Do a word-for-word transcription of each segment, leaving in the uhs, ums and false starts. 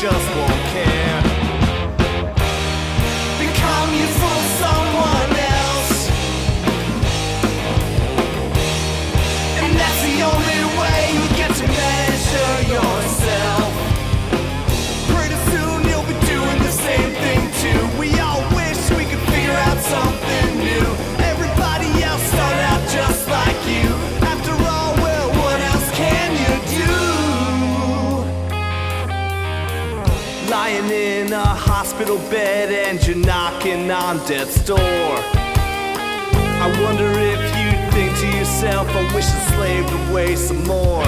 just won't care. Become useful to someone else, and that's the only way you get to measure yourself. Pretty soon you'll be doing the same thing too. We all wish we could figure out something new. Everybody else started out just like you. After all, well, what else can you do? Lying in a hospital bed and you're knocking on death's door. I wonder if you think to yourself, I wish I slaved away some more.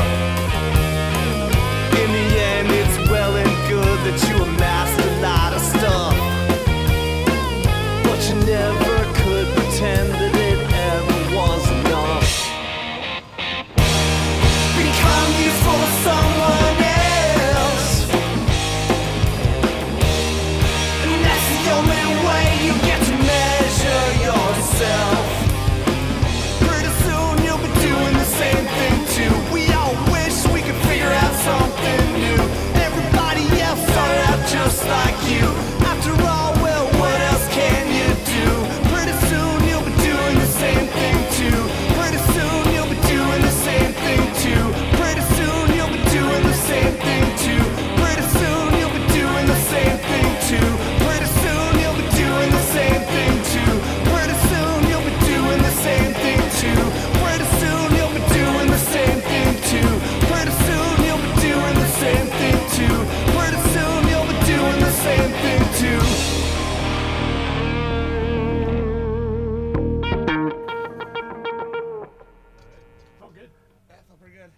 In the end, it's well and good that you amassed a lot of stuff, but you never could pretend that it ever was enough. Become useful to someone else, and that's the only way you get to measure yourself. Pretty soon you'll be doing the same thing too. We all wish we could figure out something new. Everybody else started out just like you. After all, well, what else can you do? Pretty soon you'll be doing the same thing too. Pretty soon you'll be doing the same thing too. Pretty soon you'll be doing the same thing too. Pretty soon you'll be doing the same thing too. Pretty soon you'll be doing the same thing too. Pretty soon you'll be doing the same thing too. Pretty soon you'll be doing the same thing too. Pretty soon you'll be doing the same thing too. Pretty soon you'll be doing the same thing too. Felt good? That felt pretty good.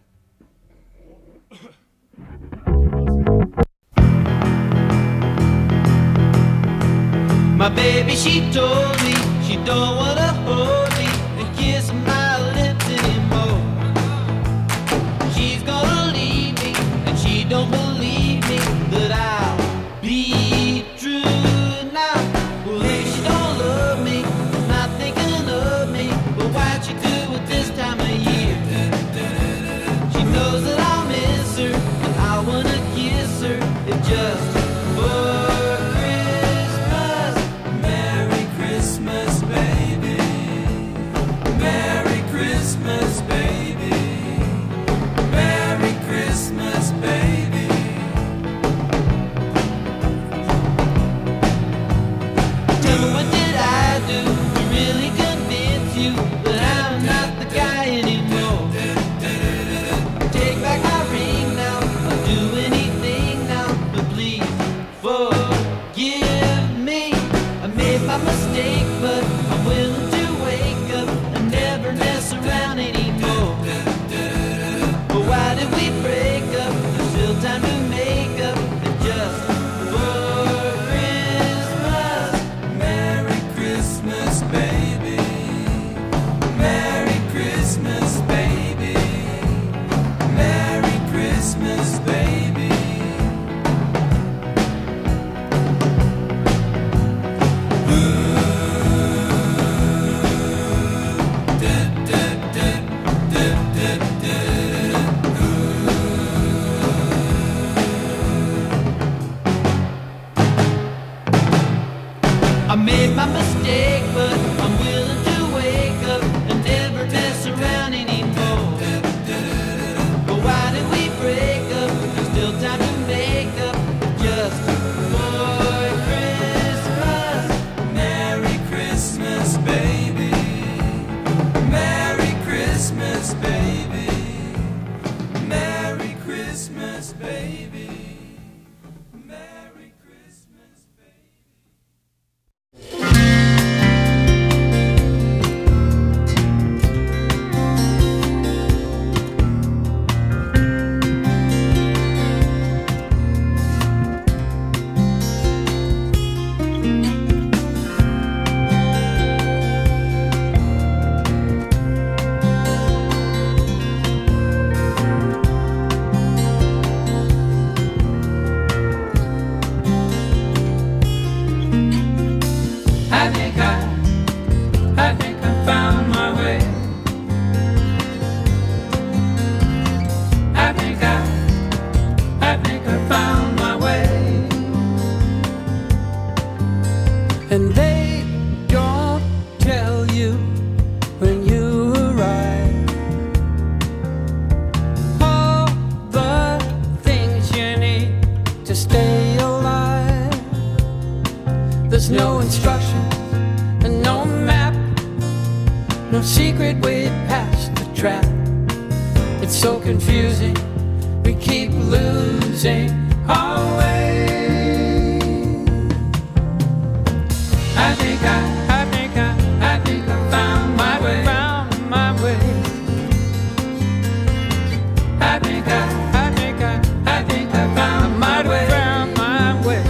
My baby, she told me she don't wanna hold me and kiss my lips anymore. She's gonna leave me and she don't believe me that I'll be true now. Well, if she don't love me, not thinking of me, but why'd she do it this time of year? She knows that I'll miss her and I wanna kiss her. It just for Christmas. Merry Christmas, baby. Merry Christmas, baby. Merry Christmas, baby. Tell me, what did I do to really convince you that I'm not the guy anymore? Take back my ring now, I'll do anything now, but please forgive me. I made my mistake, but I'm willing to wake up and never mess around anymore. But why did we break up? There's still time to make up, and just for Christmas. Merry Christmas, baby. Merry Christmas, baby. Merry Christmas, baby. I made my mistake, but I'm willing to wake up and never mess around anymore. But why did we break up? There's still time to make up, just for Christmas. Merry Christmas, baby. Merry Christmas, baby. Merry Christmas, baby. Merry Christmas, baby. instructions and no map, no secret way past the trap. It's so confusing, we keep losing our way. I think I, I think I, I think I found my way, found my way. I think I, I think I, I think I found my way, found my way.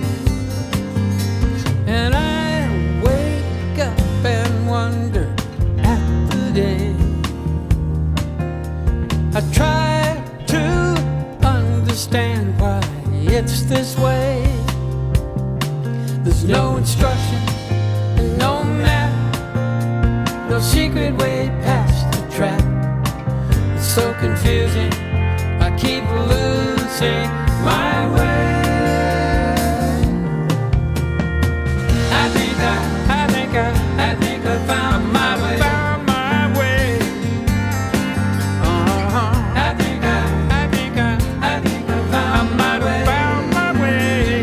And I wake up and wonder at the day. I try to understand why it's this way. There's no instruction and no map, no secret way past the trap. It's so confusing, I keep losing my way. I think I, I think I, I think I found my way, found my way. Uh-huh. I think I, I think I, I think I found my way, found my way.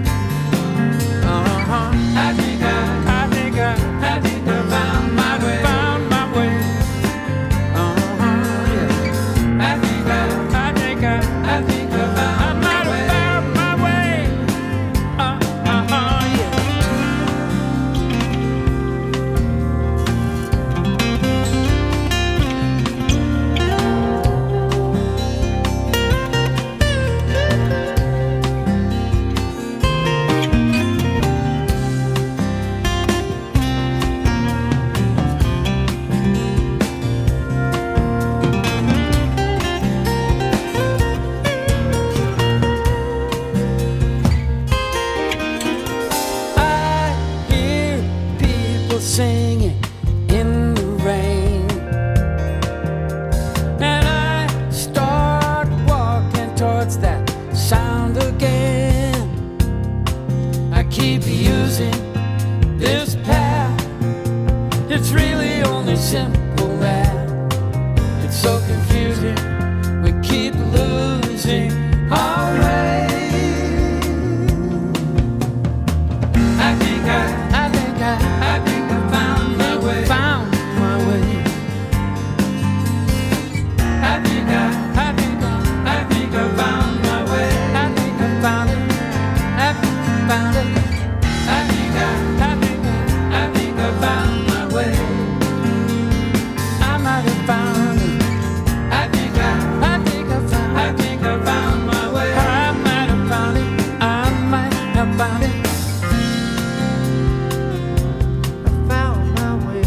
Uh-huh. I think I, I think I, I think I found my way, found my way. Uh-huh. Yeah. I think I, I think I, I think I found my way, found my way. Uh-huh. Yeah. I hear people singing in the rain, and I start walking towards that sound again. I keep using this path, it's really only simple math. It's so confusing, we keep losing our way. I think I, I think I, I think I found my way, found my way. I think I, I think I, I think I found my way. I think I found it, I found it. I think I, I think I, I think I found my way. I might have found it. I think I, I think I found, I think I found my way. I might have found it. I might have found it. I found my way.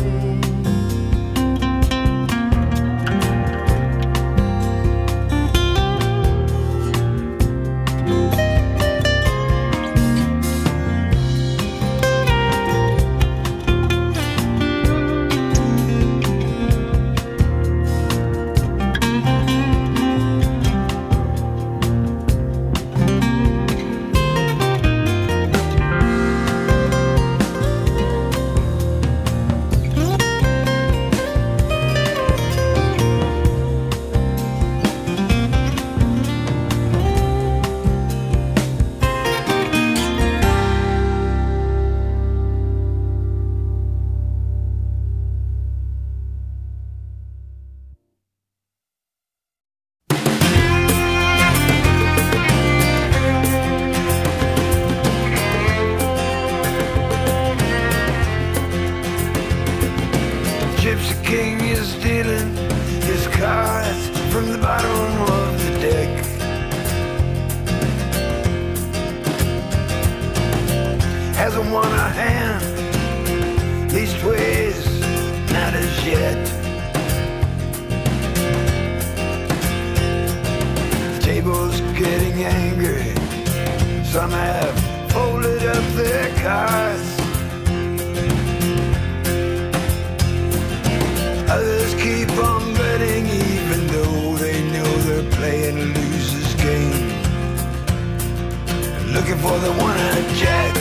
Gypsy King is stealing his cards from the bottom of the deck. Hasn't won a hand, leastways not as yet. The table's getting angry, some have folded up their cards. Others keep on betting even though they know they're playing a loser's game. Looking for the one-eyed jack.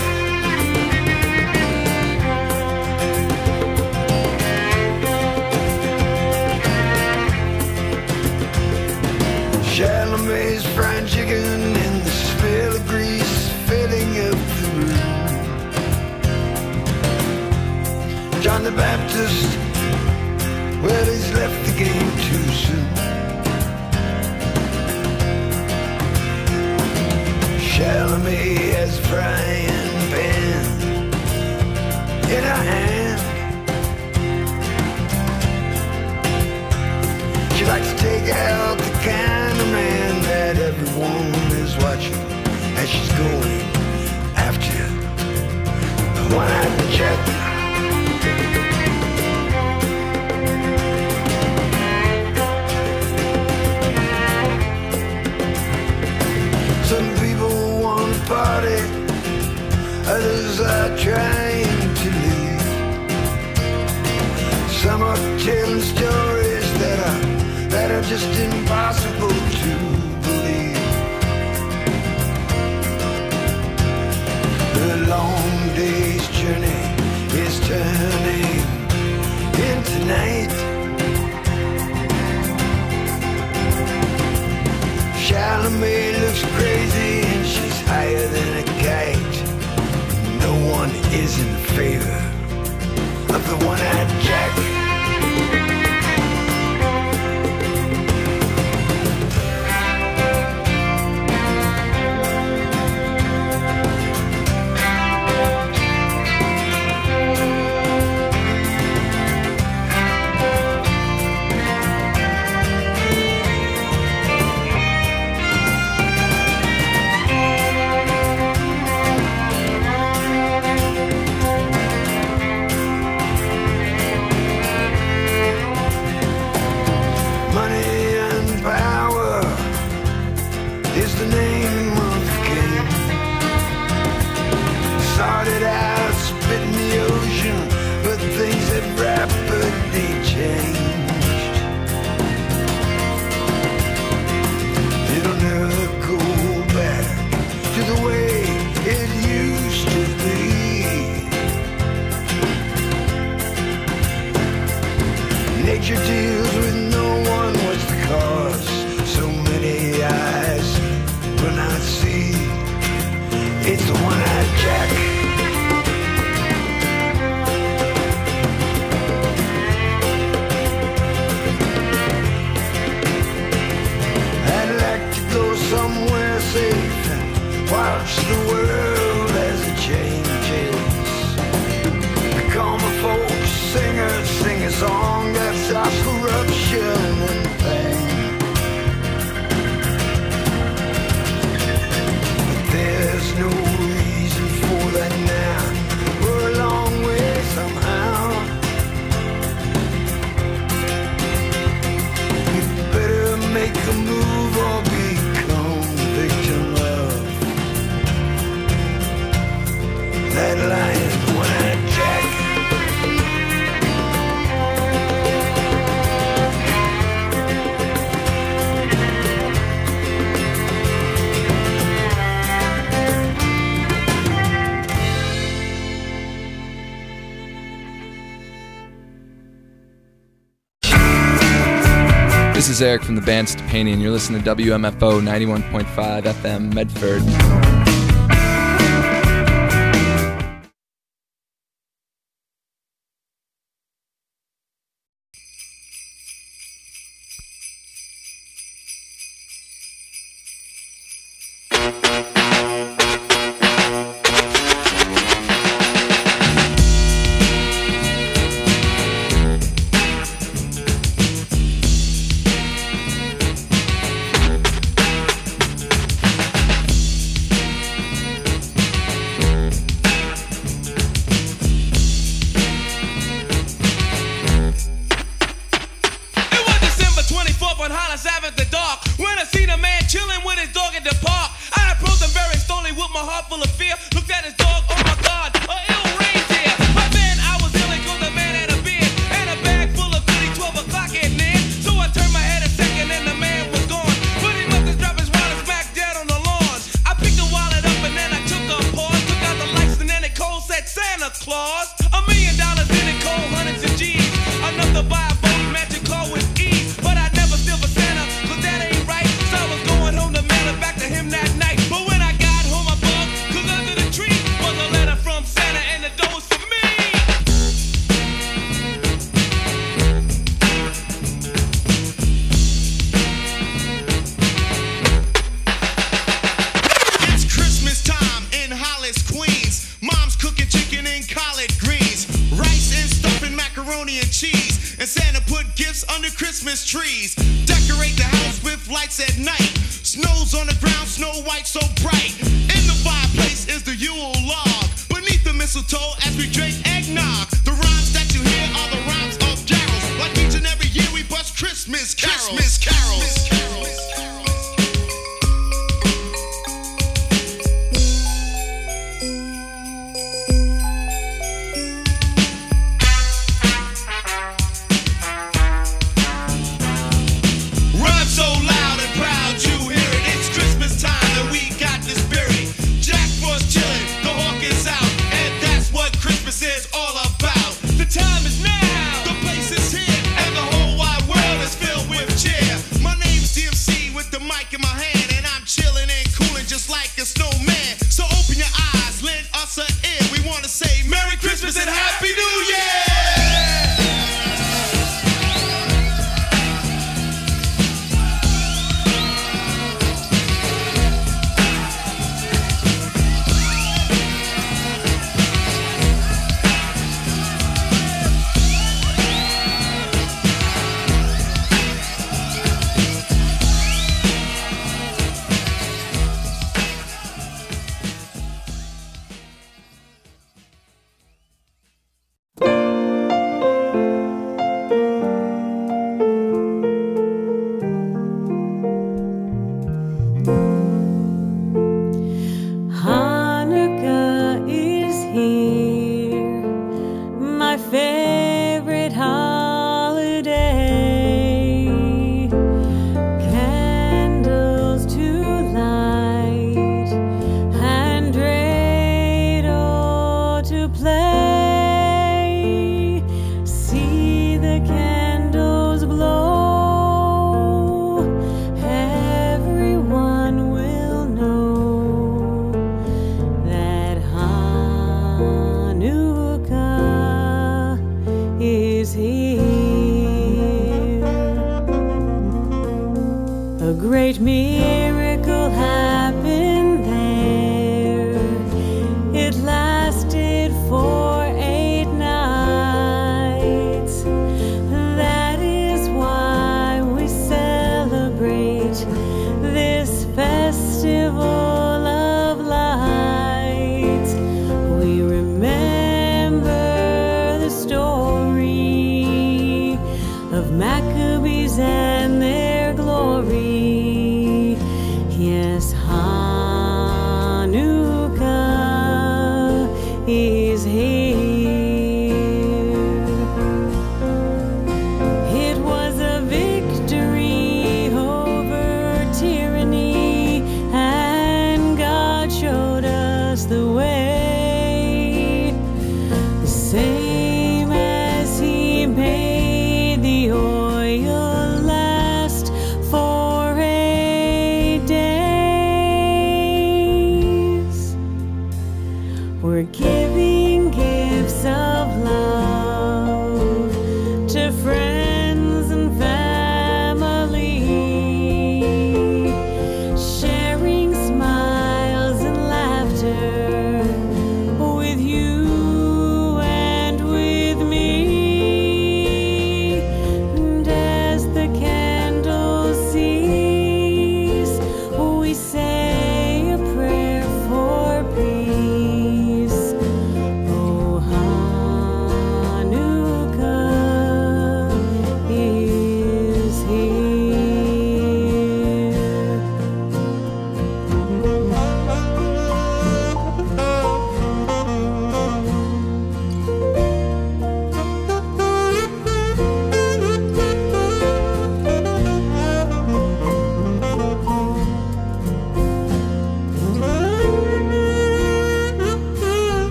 Chalamet's fried chicken and the smell of grease filling up the room. protest. Well, he's left the game too soon. Chalamet has a frying pan in her hand. She likes to take out the kind of man that everyone is watching as she's going after the one-eyed Jack. Some people want to party, others are trying to leave. Some are telling stories that are that are just impossible to believe. The long day's journey is turning into night. Chalamet looks crazy and she's higher than a kite. No one is in favor of the one-eyed Jack. This is Eric from the band Stepani, and you're listening to W M F O ninety-one point five F M Medford. cheese. And Santa put gifts under Christmas trees. Decorate the house with lights at night. Snow's on the ground, snow white so bright. In the fireplace is the Yule log. Beneath the mistletoe as we drink eggnog. The rhymes that you hear are the rhymes of carols. Like each and every year we bust Christmas carols. Christmas carols. Christmas carols. So loud and proud you hear it. It's Christmas time and we got the spirit. Jack Frost chillin', the hawk is out, and that's what Christmas is all about. The time is now, the place is here, and the whole wide world is filled with cheer. My name's D M C with the mic in my hand, and I'm chillin' and coolin' just like a snowman. So open your eyes, lend us an ear. We wanna say Merry Christmas and Happy New Year.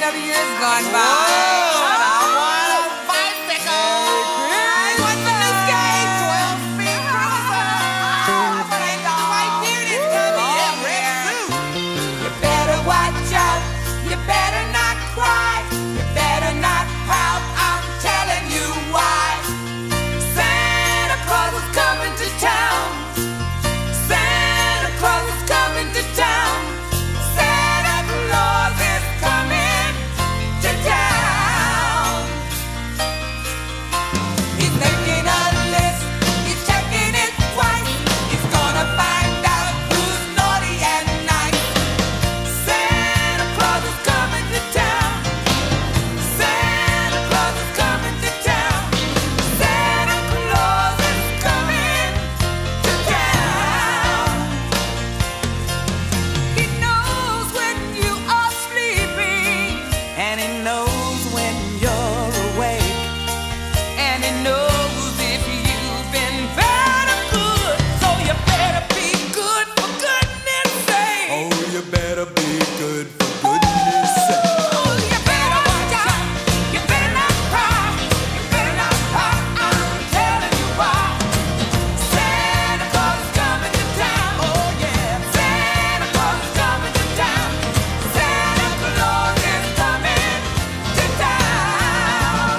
of the years gone by. And I want a bicycle. I want the escape, twelve speed cruiser. But ain't the white beard is coming everywhere. You better watch out. You better not cry. You better not pout. I'm telling you why. Santa Claus is coming to town. Santa Claus is coming to town. Santa Claus is coming to town. He's making a list. He's checking it twice. He's gonna find out who's naughty and nice. Santa Claus is coming to town. Santa Claus is coming to town. Santa Claus is coming to town. He knows when you are sleeping, and he knows when you're awake, and he knows if you've been bad or good. So you better be good for goodness sake. Oh, you better be good for goodness sake. Oh, you better watch out. You better not cry. You better not cry. I'm telling you why. Santa Claus is coming to town. Oh yeah. Santa Claus is coming to town. Santa Claus is coming to town.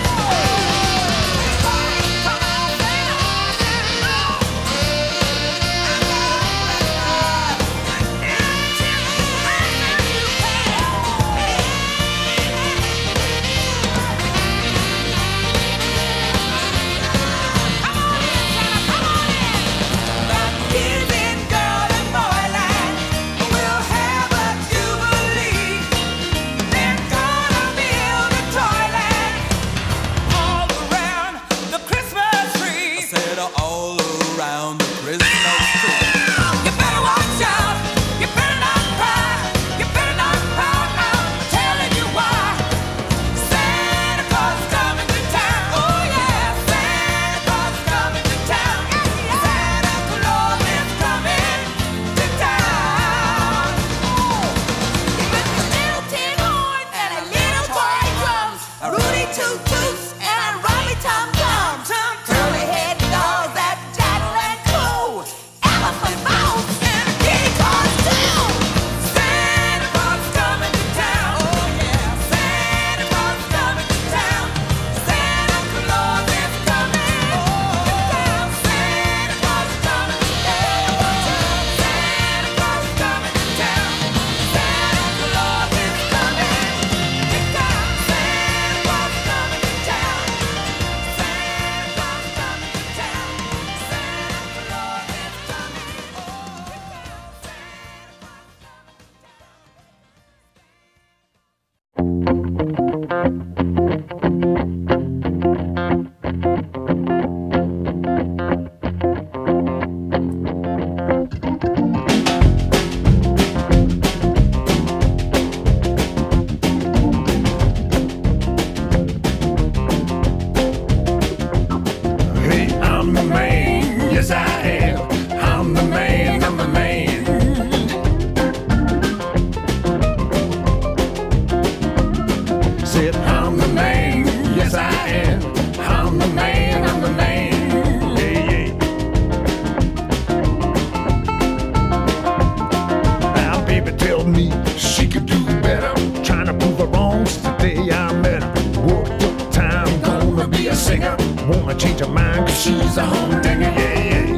Kids in girl and boyland will have a jubilee. They're gonna build a toyland all around the Christmas tree. Said all around the Christmas tree. You better watch out. You better not cry. You better not pout. I'm telling you why. Santa Claus is coming to town. Oh yeah. Santa Claus is coming to town. Santa Claus is coming to town. With a little tin horn and a little toy drums, a Rudy Toot Toots and a Riley Tom Toms, curly head dolls that tattle and coo, elephant bounce and a kitty costume. Santa Claus is coming to town. Oh yeah. Santa Claus is coming to town. Santa Claus is coming to town. Santa Claus is coming to town. Santa Claus is coming to town. Santa Claus is coming to town. Santa Claus is coming to town. Santa Claus is coming to town. Santa Claus Hey, I'm the man, yes I am. I'm the man, I'm the man. Said I'm the man, yes I am. I'm the man, I'm the man. Yeah, yeah. Now baby tell me she could do better. Trying to prove her wrong since the day I met her. Worked up time, gonna be a singer. Wanna change her mind cause she's a humdinger, yeah, yeah.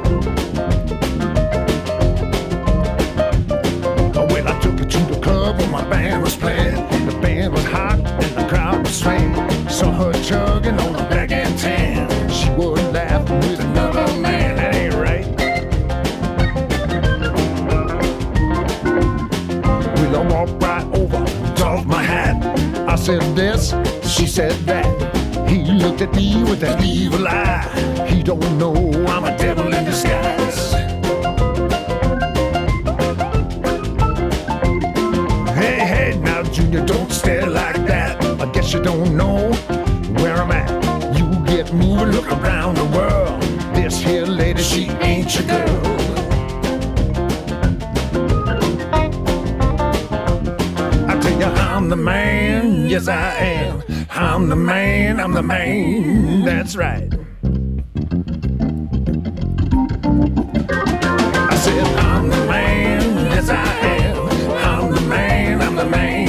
Well, I took her to the club where my band was playing. The band was hot and the crowd was swaying. Saw her chugging on a black and tan. She was laughing with another man, that ain't right. Well, I walked right over, tossed my hat. I said this, she said that. He looked at me with that evil eye. He don't know I'm a devil in disguise. Hey, hey, now Junior, don't stare like that. I guess you don't know where I'm at. You get moving, look around the world. This here lady, she ain't your girl. I tell you, I'm I'm the man, yes I am. I'm the man, I'm the man, that's right. I said I'm the man, yes I am. I'm the man, I'm the man.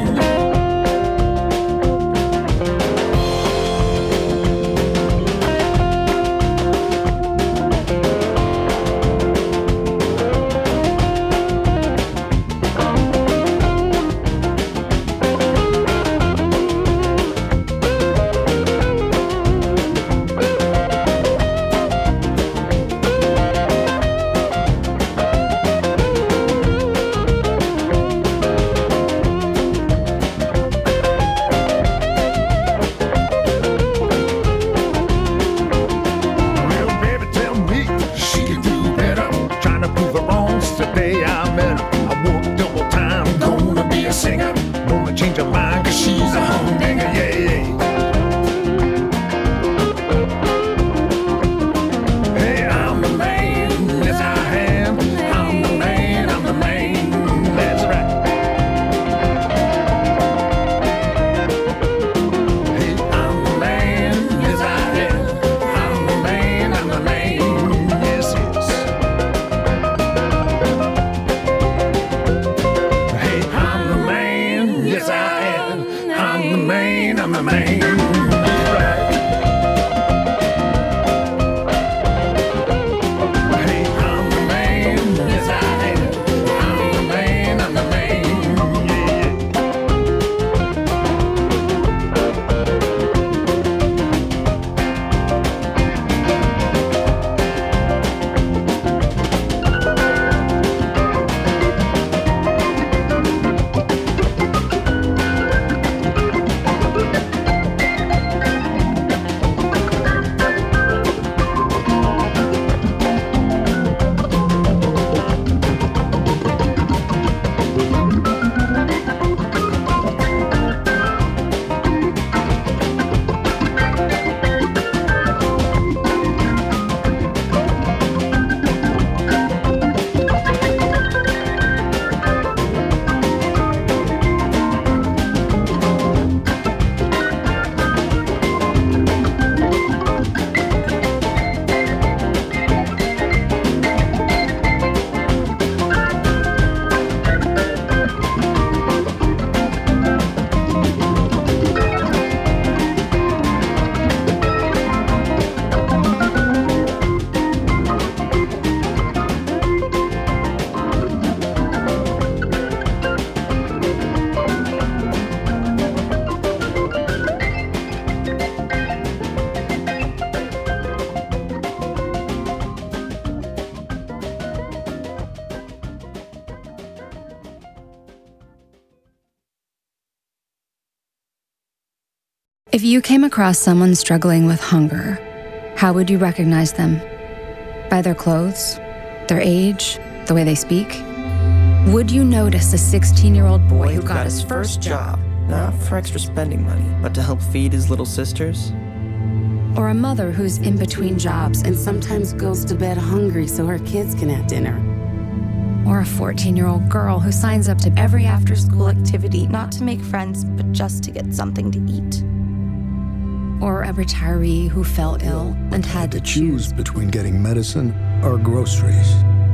If you came across someone struggling with hunger, how would you recognize them? By their clothes, their age, the way they speak? Would you notice a sixteen-year-old boy who got his first job, not for extra spending money, but to help feed his little sisters? or a mother who's in between jobs and sometimes goes to bed hungry so her kids can have dinner? Or a fourteen-year-old girl who signs up to every after-school activity, not to make friends, but just to get something to eat? Or a retiree who fell ill and had to choose between getting medicine or groceries.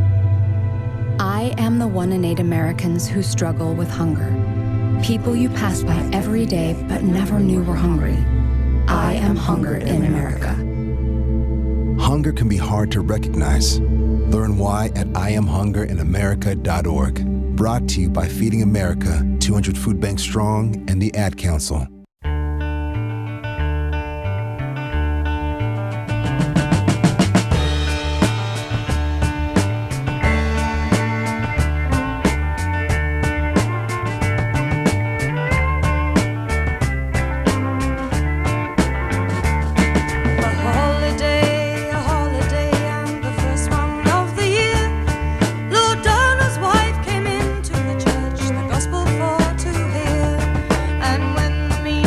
I am the one in eight Americans who struggle with hunger. People you pass by every day but never knew were hungry. I am hunger in America. Hunger can be hard to recognize. Learn why at I am hunger in america dot org. Brought to you by Feeding America, two hundred Food Banks Strong, and the Ad Council. And when the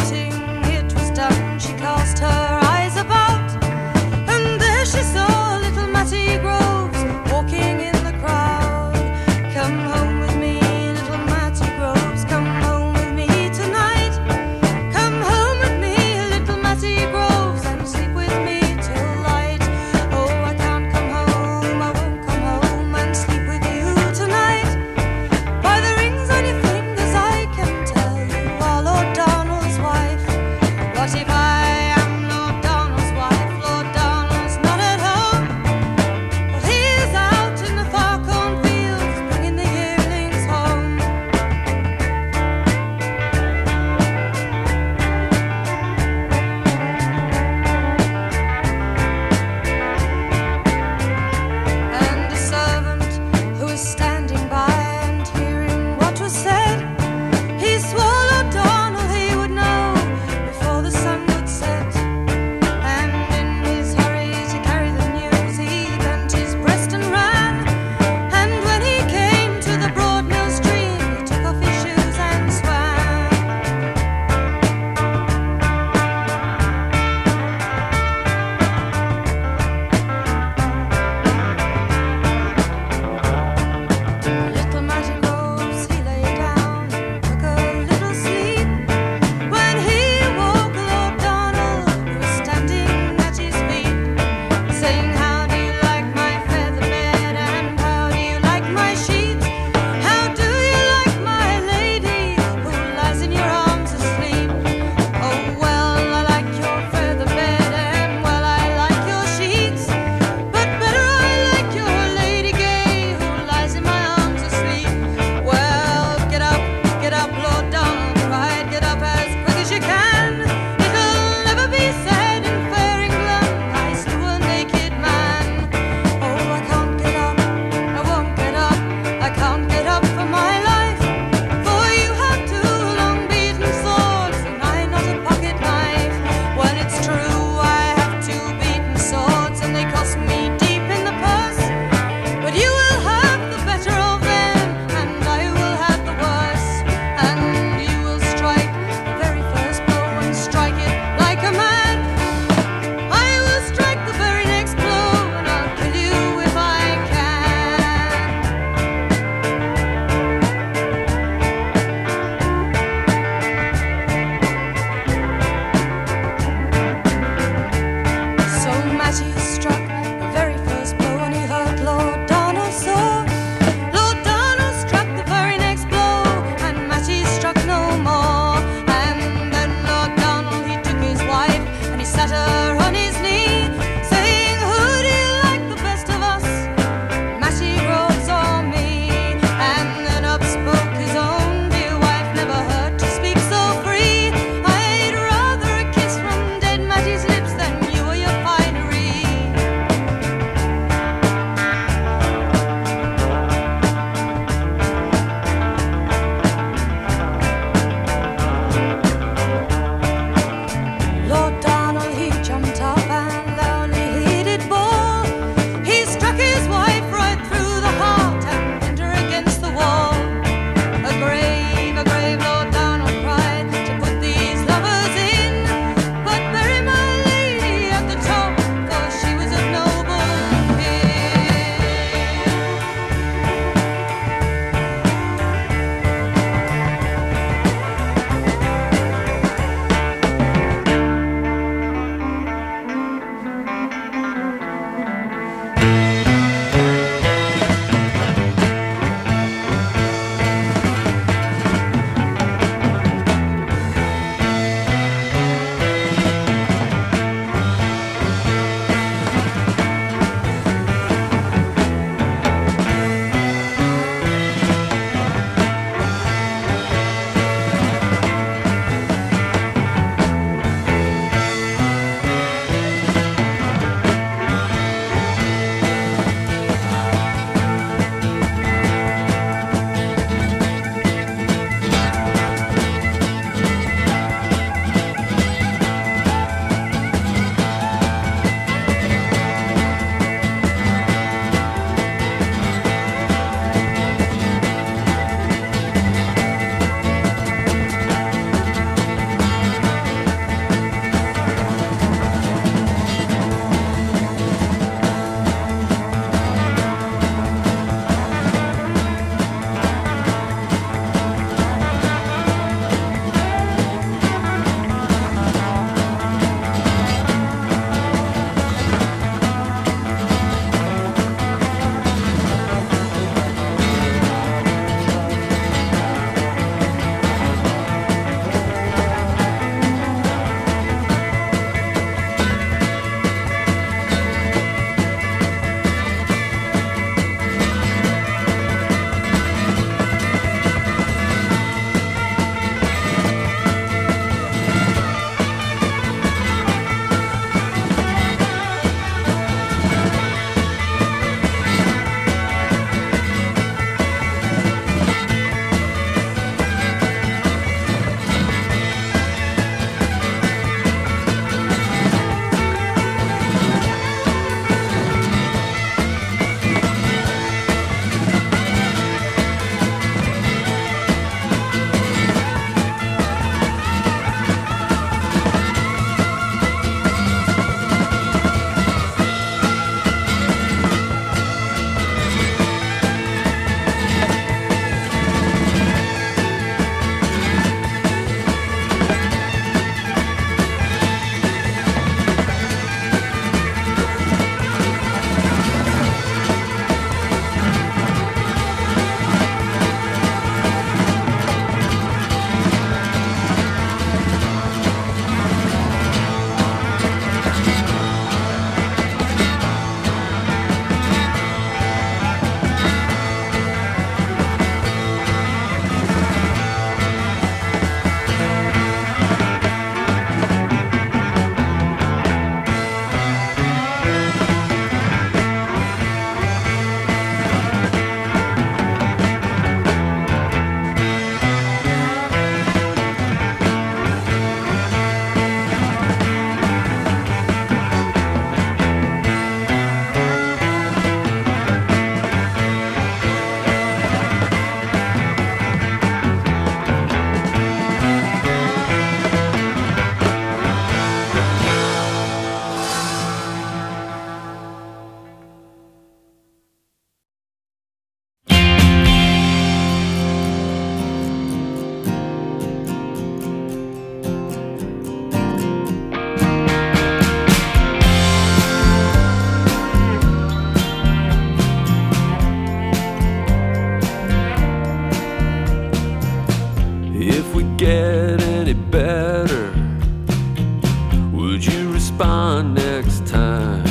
get any better? Would you respond next time?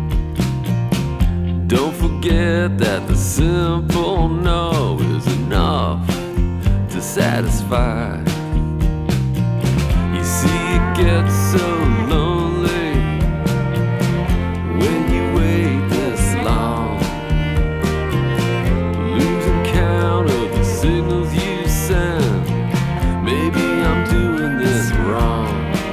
Don't forget that the simple no is enough to satisfy. You see, it gets so lonely when you wait this long, losing count of the signals you send. Maybe I'm doing this wrong.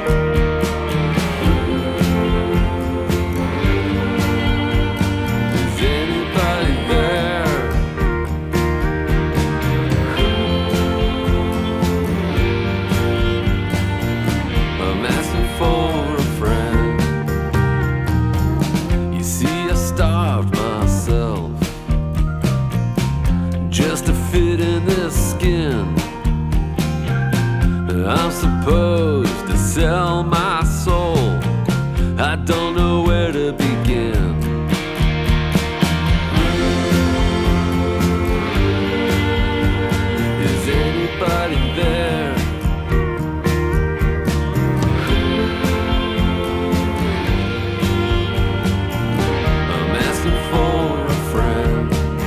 I'm supposed to sell my soul. I don't know where to begin. Is anybody there? I'm asking for a friend.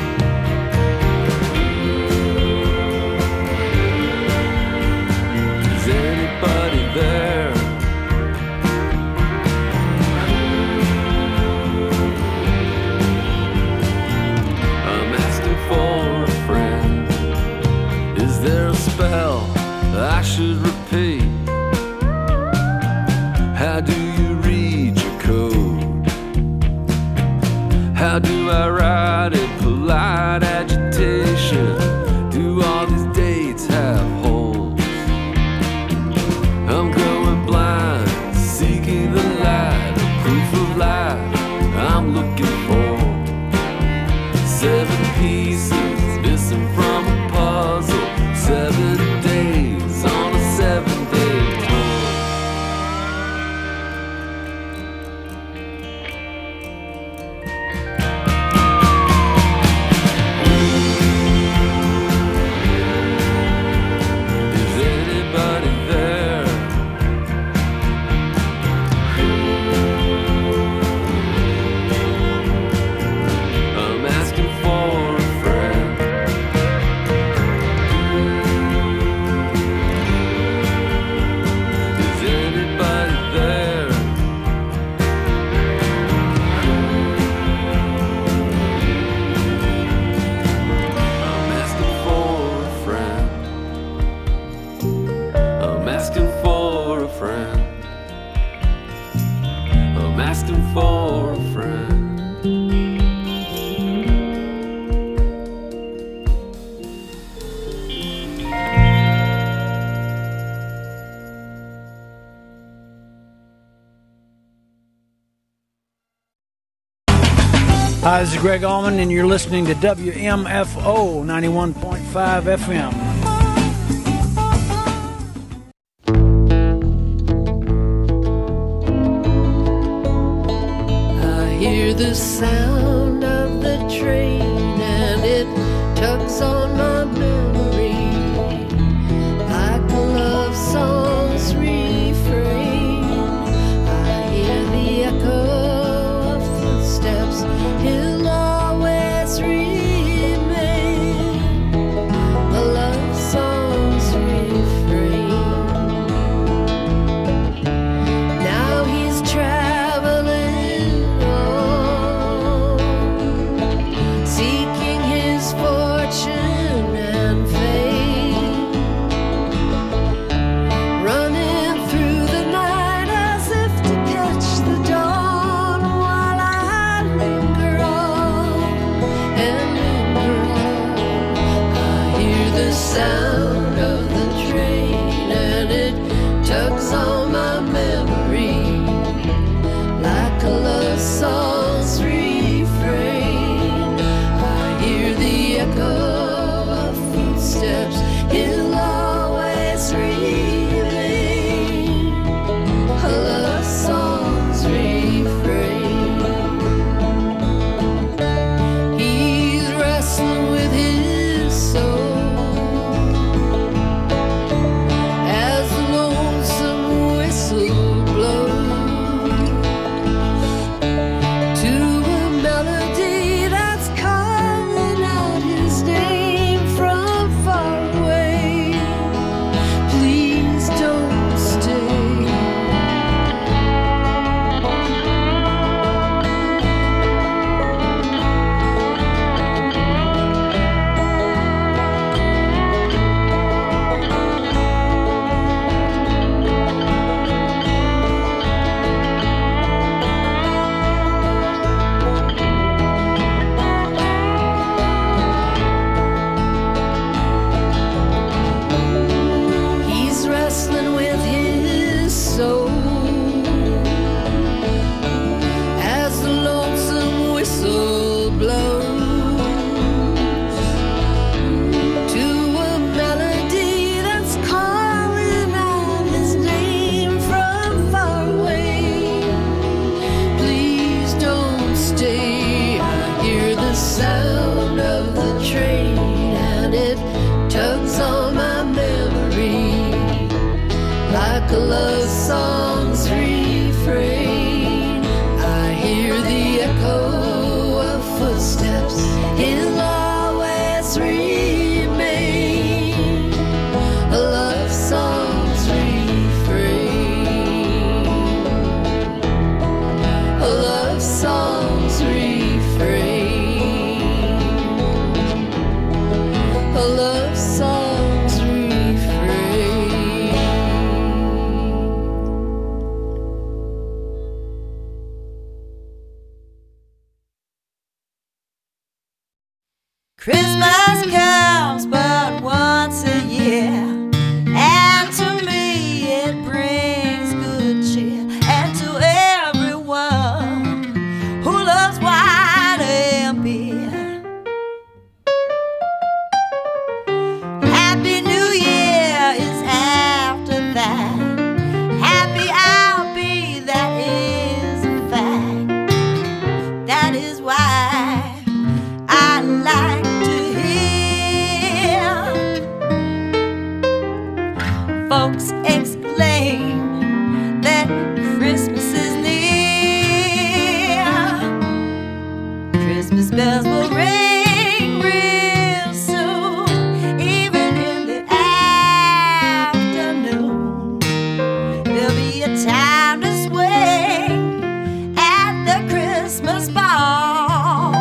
Is anybody there? I'm asking for a friend. Is there a spell I should repeat? How do you read your code? How do I write in polite agitation? Do all these dates have holes? I'm going blind, seeking the light, proof of life I'm looking for. Seven pieces missing from a puzzle. Seven days on a seven-day tour. Is anybody there? I'm asking for a friend. Is anybody there? I'm asking for a friend. I'm asking for a friend. I'm asking for a friend. Hi, this is Greg Allman, and you're listening to W M F O ninety-one point five F M. I hear the sound of the train and it tugs on my memory like a love song's refrain. I hear the echo of footsteps. He'll always remain the love song's refrain. Now he's traveling on, seeking his fortune and fame, running through the night as if to catch the dawn while I linger on and lives, he'll always remain a love song's refrain, a love song's refrain, a love song's refrain. Christmas comes but once a year, and to me it brings good cheer, and to everyone who loves wine and beer. Happy New Year is after that. Happy I'll be, that is a fact. That is why I like folks exclaim that Christmas is near. Christmas bells will ring real soon, even in the afternoon. There'll be a time to swing at the Christmas ball.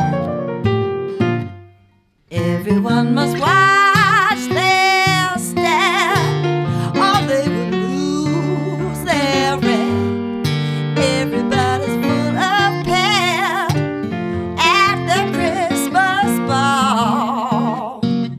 Everyone must watch their step, or they will lose their rep. Everybody's full of pep at the Christmas ball.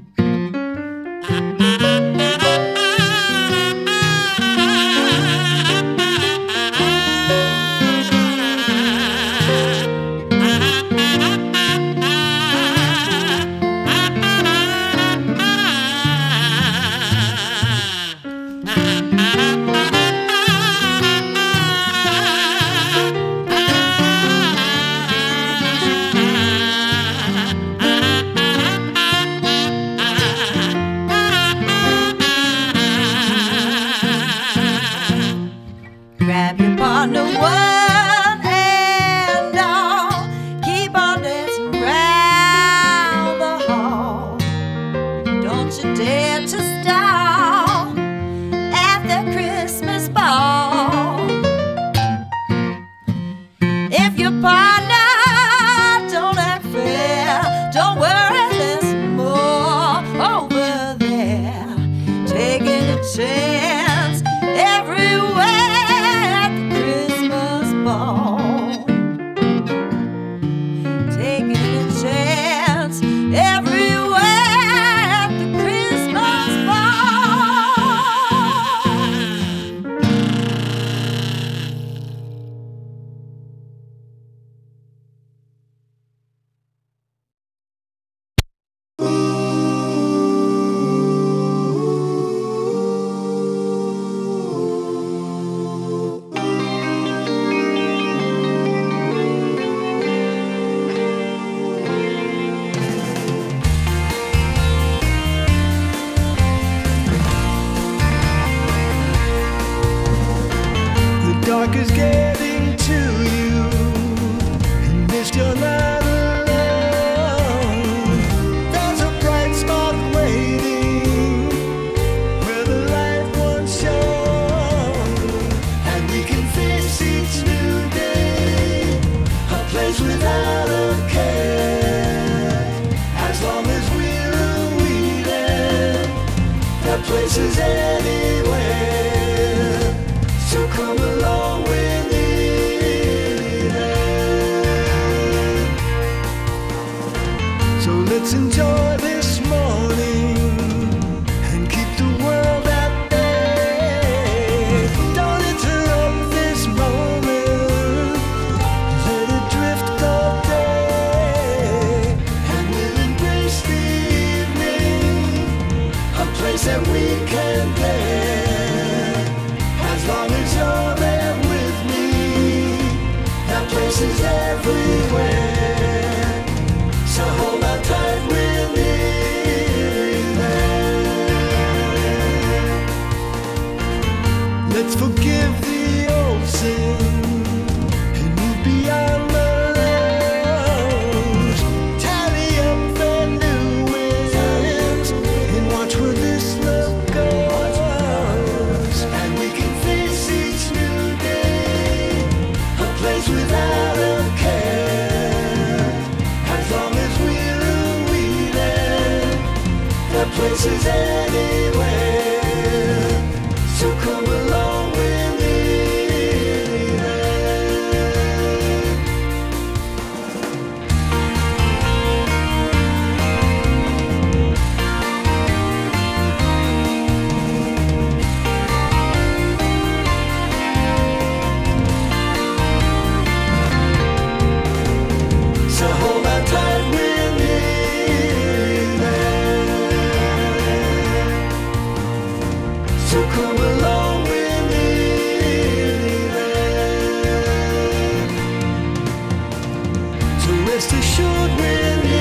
Grab your partner, one and all. Keep on dancing round the hall. Don't you dare to stall at the Christmas ball. If your partner don't act fair, don't worry, there's more over there. Taking a chance everywhere at the Christmas ball. Taking a chance everywhere at the Christmas The dark is getting to you, and missed your night alone. There's a bright spot waiting where the light once shone, and we can face each new day, a place without a care. As long as we're waiting, that place is anywhere. So come along with me then. So let's enjoy this morning and keep the world at bay. Don't interrupt this moment, let it drift all day, and we'll embrace the evening, a place that we can play. As long as you're there with me, that place is everywhere. So hold on tight with me then. places anywhere. So come along with me there. So hold on tight with me there. So come along with me there. So rest assured with me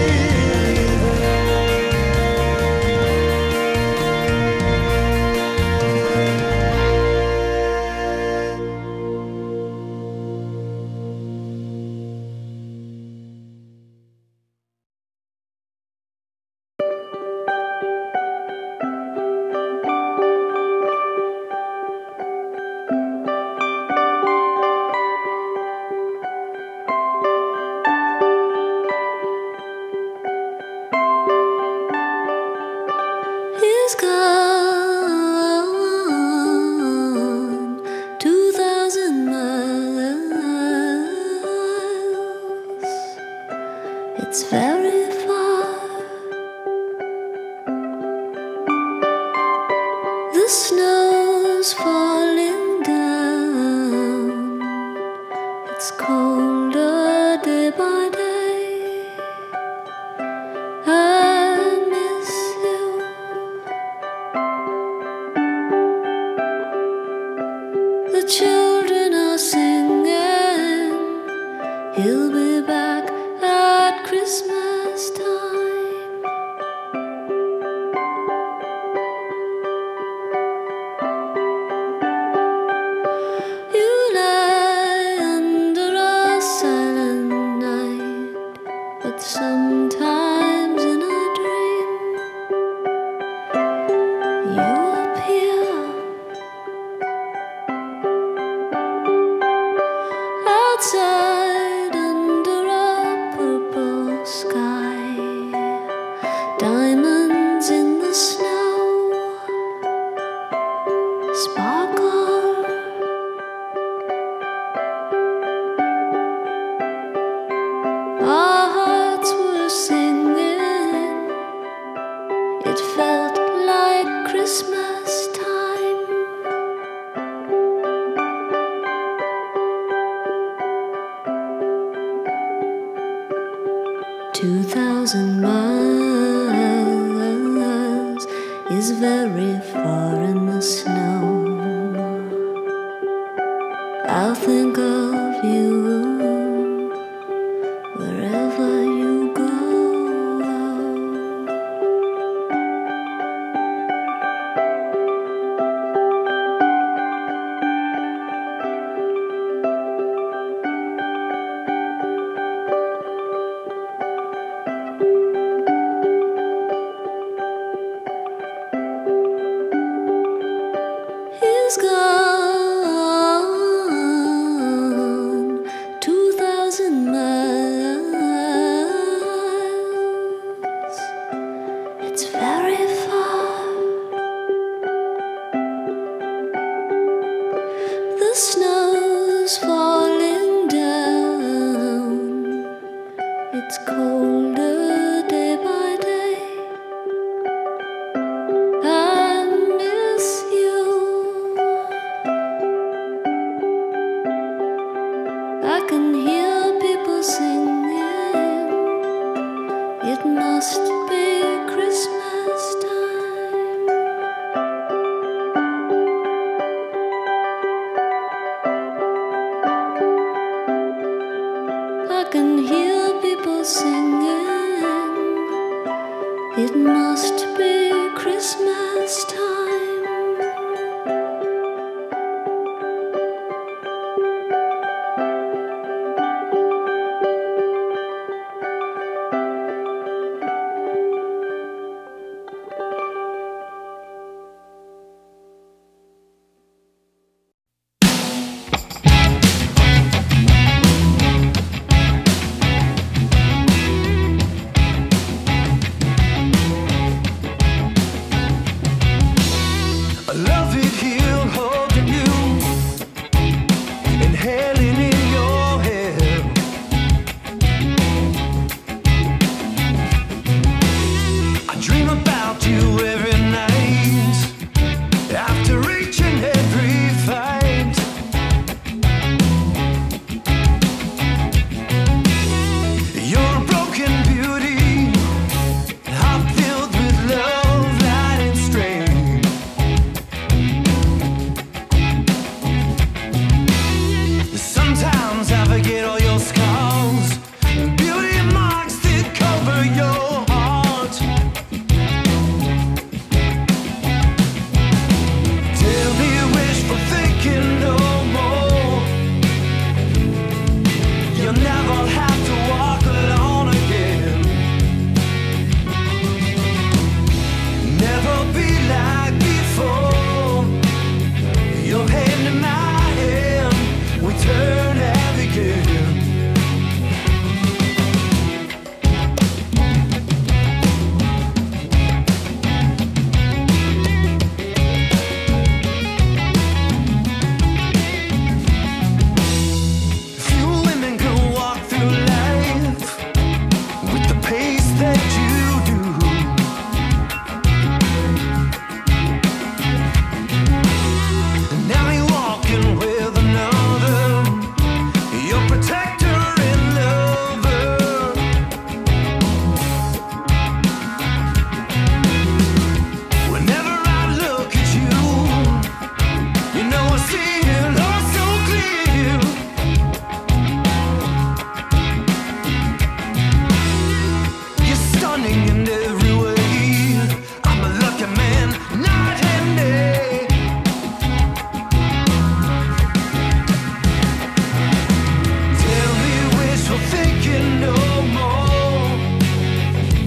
He's gone two thousand miles. It's very far. The snow's falling down. It's colder day by day. I miss you. The children are singing. He'll be back at Christmas time. You lie under a silent night, but sometimes in a dream you appear. Outside under a purple sky, diamonds in the snow sparkle. Our hearts were singing. It felt like Christmas time. Two thousand miles is very far in the snow. I'll think of you wherever you go. He's gone two thousand miles. It's very far. The snow's falling down. It's colder day by day. I miss you. I can hear people singing. It must be Christmas time. I can hear people singing. It must be Christmas time. morning and every